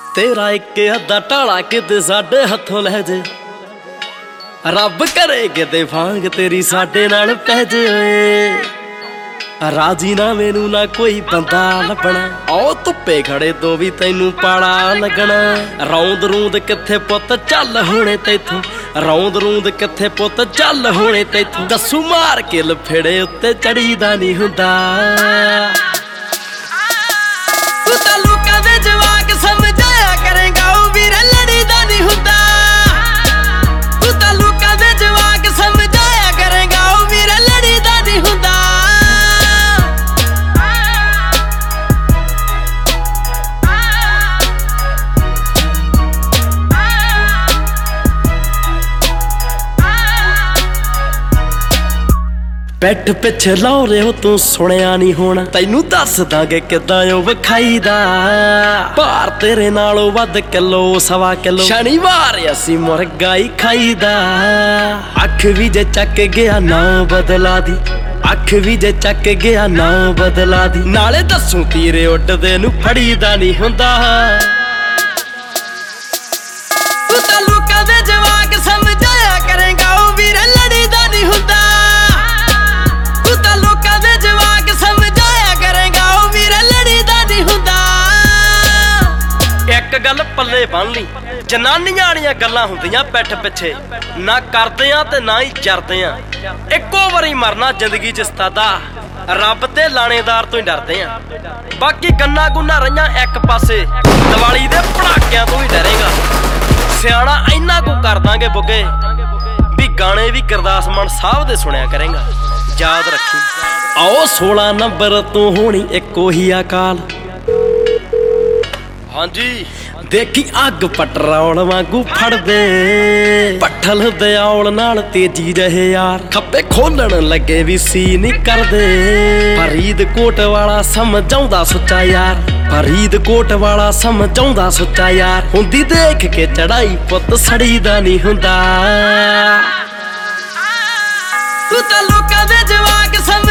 तेरा एक अद्धा ढाला किते साडे हथों लै जे, रब करे किते भांग तेरी साडे नाल पै जे। राजी ना मैनू ना कोई बंदा लभना, आओ धुप्पे खड़े तो भी तैनू पाला लगना। रौंद रूंद किथे पुत चल होने तैथों, रौंद रूंद किथे पुत चल होने तैथों। दस्सू मार के लफेड़े उत्ते चढ़ी दा नहीं हुंदा। तू तां लोकां दे जवाक समझाया करेगा, ओ वीरे लड़ी दा नहीं हुंदा। तू तां लोकां दे जवाक समझाया करेगा, ओ वीरे लड़ी दा नहीं हुंदा। पैठ पिछे लाओ रे हो तू सुनिया नहीं होना, तैनू दस दांगे किदां ओ विखाईदा। भार तेरे नालों वध किलो सवा किलो, शनिवार असी मुर्गा ही खाईदा। अख भी जे चक गया ना बदला दी, अख भी जे चक गया ना बदला दी। नाले दसू तीरे उड्डदे नू फड़ीदा नहीं हुंदा। तू तां लोकां दे जवाक समझाया करेगा, ओ वीरे लड़ी दा नहीं हुंदा। एक गल पल्ले बन ली, जनानियां वालियां गल्लां हुंदियां पैठ पिछे, ना करदे आ ते ना ही जरदे आ। इक्को वारी मरना जिंदगी च सतादा, रब ते लाणेदार तो ही डरदे आ। बाकी गन्ना गुन्ना रहियां एक पासे, दिवाली दे पटाकियां तो ही डरेगा। सियाणा इन्ना को कर दांगे बुगे, भी गाने भी गुरदास मान साहब दे सुनिया करेगा। याद रखी, आओ 16 नंबर तो होनी इक्को ही अकाल। हाँ जी, देखी अग पटरौल वांगू फड़ दे, पट्ठल दे औल नाल तेजी रहे यार। खप्पे खोलण लगे भी सी नहीं कर दे। फरीदकोट वाला समझाउंदा सुच्चा यार, फरीदकोट वाला समझाउंदा सुच्चा यार। हुंदी देख के चढ़ाई पुत सड़ी दा नहीं हुंदा। तू तां लोकां दे जवाक